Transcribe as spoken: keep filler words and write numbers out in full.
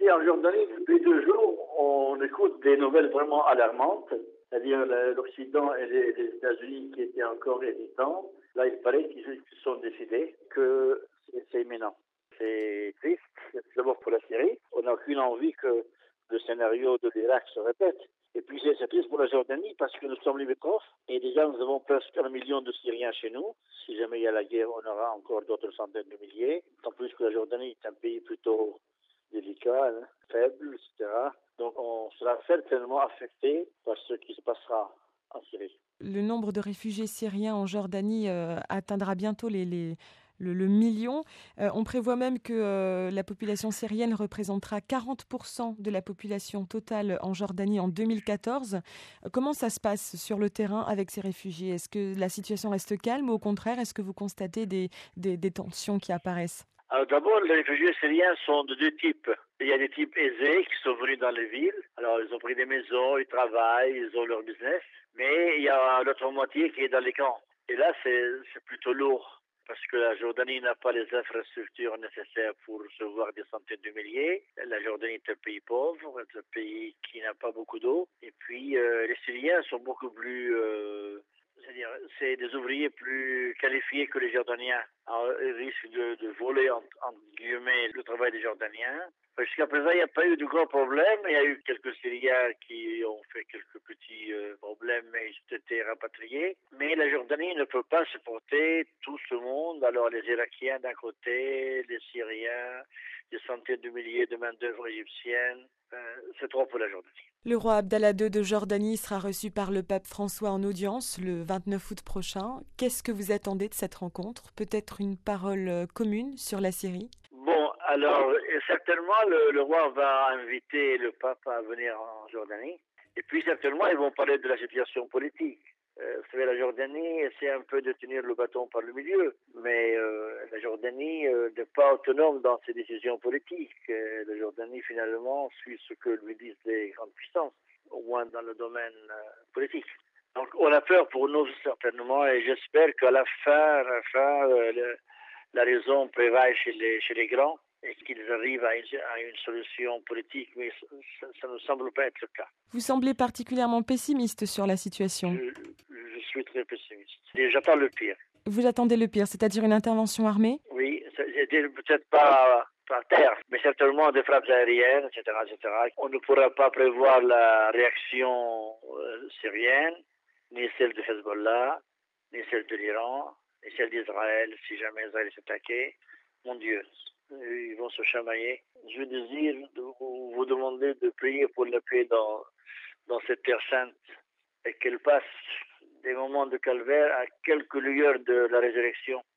ici en Jordanie, depuis deux jours, on écoute des nouvelles vraiment alarmantes, c'est-à-dire l'Occident et les, les États-Unis qui étaient encore hésitants. Là, il paraît qu'ils se sont décidés que c'est imminent. C'est triste, d'abord pour la Syrie. On n'a aucune envie que le scénario de l'Irak se répète. Et puis c'est triste pour la Jordanie parce que nous sommes limitrophes et déjà nous avons presque un million de Syriens chez nous. Si jamais il y a la guerre, on aura encore d'autres centaines de milliers. En plus que la Jordanie est un pays plutôt délicat, hein, faible, et cetera. Donc on sera certainement affecté par ce qui se passera en Syrie. Le nombre de réfugiés syriens en Jordanie euh, atteindra bientôt les, les, le, le million. Euh, on prévoit même que euh, la population syrienne représentera quarante pour cent de la population totale en Jordanie en deux mille quatorze. Euh, comment ça se passe sur le terrain avec ces réfugiés? Est-ce que la situation reste calme ou au contraire, est-ce que vous constatez des, des, des tensions qui apparaissent? Alors d'abord, les réfugiés syriens sont de deux types. Il y a des types aisés qui sont venus dans les villes. Alors ils ont pris des maisons, ils travaillent, ils ont leur business. Mais il y a l'autre moitié qui est dans les camps. Et là, c'est, c'est plutôt lourd. Parce que la Jordanie n'a pas les infrastructures nécessaires pour recevoir des centaines de milliers. La Jordanie est un pays pauvre, c'est un pays qui n'a pas beaucoup d'eau. Et puis, euh, les Syriens sont beaucoup plus... Euh, c'est-à-dire, c'est des ouvriers plus qualifiés que les Jordaniens. Alors, ils risquent de, de voler, entre, entre guillemets, le travail des Jordaniens. Jusqu'à présent, il n'y a pas eu de gros problèmes. Il y a eu quelques Syriens qui ont fait quelques petits euh, problèmes, mais ils ont été rapatriés. Mais la Jordanie ne peut pas supporter tout ce monde. Alors, les Irakiens d'un côté, les Syriens, des centaines de milliers de main-d'œuvre égyptienne. Euh, c'est trop pour la Jordanie. Le roi Abdallah deux de Jordanie sera reçu par le pape François en audience le vingt-neuf août prochain. Qu'est-ce que vous attendez de cette rencontre? Peut-être une parole commune sur la Syrie? Bon, alors, certainement, le, le roi va inviter le pape à venir en Jordanie. Et puis, certainement, ils vont parler de la situation politique. Euh, vous savez, la Jordanie essaie un peu de tenir le bâton par le milieu, mais euh, la Jordanie euh, n'est pas autonome dans ses décisions politiques. Euh, la Jordanie, finalement, suit ce que lui disent les grandes puissances, au moins dans le domaine euh, politique. Donc, on a peur pour nous, certainement, et j'espère qu'à la fin, à la fin euh, le, la raison prévaille chez les, chez les grands et qu'ils arrivent à une, à une solution politique, mais ça, ça ne semble pas être le cas. Vous semblez particulièrement pessimiste sur la situation. Je, je suis très pessimiste. Et j'attends le pire. Vous attendez le pire, c'est-à-dire une intervention armée? Oui, peut-être pas par terre, mais certainement des frappes aériennes, et cetera, et cetera. On ne pourra pas prévoir la réaction euh, syrienne, ni celle de Hezbollah, ni celle de l'Iran, ni celle d'Israël, si jamais Israël s'attaquait. Mon Dieu, ils vont se chamailler. Je désire vous demander de prier pour la paix dans, dans cette terre sainte et qu'elle passe des moments de calvaire à quelques lueurs de la résurrection.